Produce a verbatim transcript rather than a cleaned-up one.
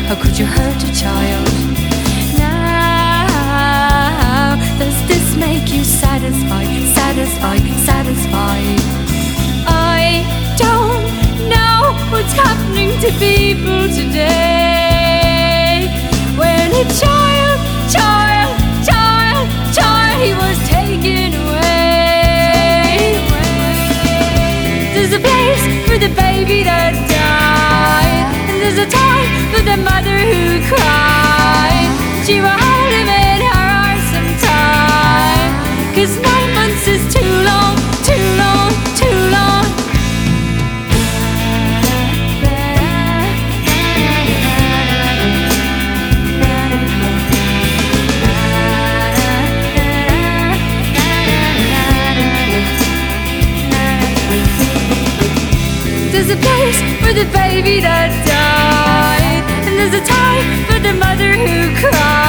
How could you hurt a child? Now, does this make you satisfied, satisfied, satisfied? I don't know what's happening to people today. When a child, child, child, child, he was taken away. There's a place for the baby that died, and there's a time for the mother who cried. She will hold him in her arms sometime, 'cause nine months is too long, too long, too long. There's a place for the baby that died, and there's a time for the mother who cried.